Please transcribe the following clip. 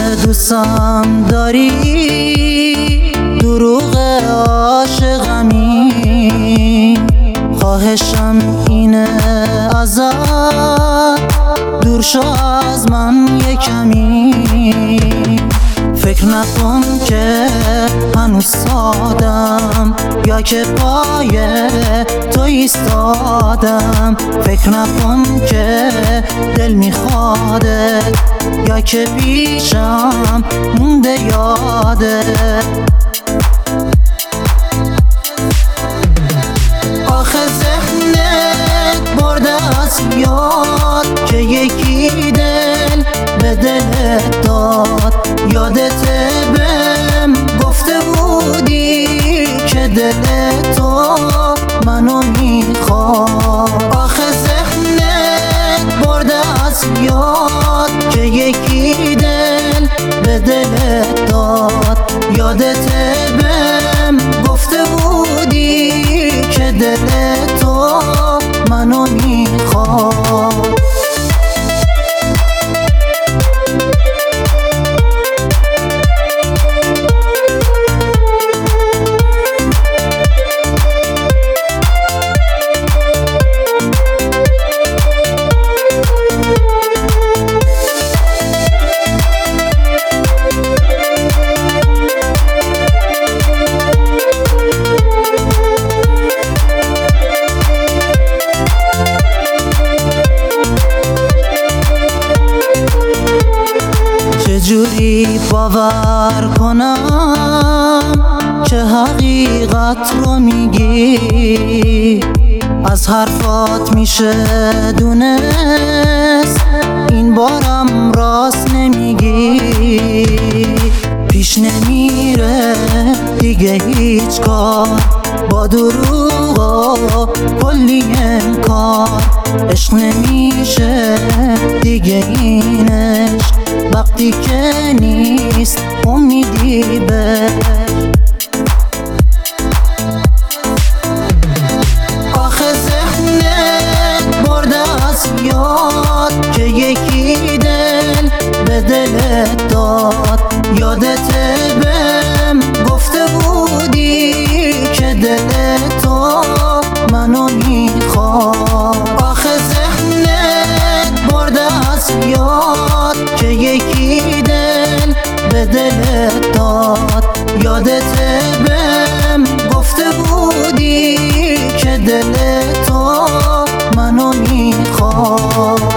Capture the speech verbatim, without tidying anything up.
دوستم داری، دروغ عاشقمی. خواهشم اینه ازت، دور شو از من یکمی. فکر نکن که هنوز سادم، یا که پای تو ایستادم. فکر نکن که دل میخواده، یا که پیشم مونده یاده. آخه ذهنت برده از یاد که یکی دل به دلت داد. یادت بهم گفته بودی که دل تو منو میخواد. آخه ذهنت برده از یاد که یکی دل به دلت داد. یادت بهم گفته بودی که دل تو منو میخواد. چجوری باور کنم که حقیقت رو میگی؟ از حرفات میشه دونست این بارم راست نمیگی. پیش نمیره دیگه هیچ کار، با دروغ و کلی انکار. عشق نمیشه دیگه این عشق وقتی که نیست امیدی بهش. آخه ذهنت برده از یاد که یکی دل به دلت داد. یادت بهم گفته بودی که دل تو منو میخواد. آخه ذهنت برده از یاد که یکی دل به دلت داد. یادت بهم گفته بودی که دل تو منو میخواد.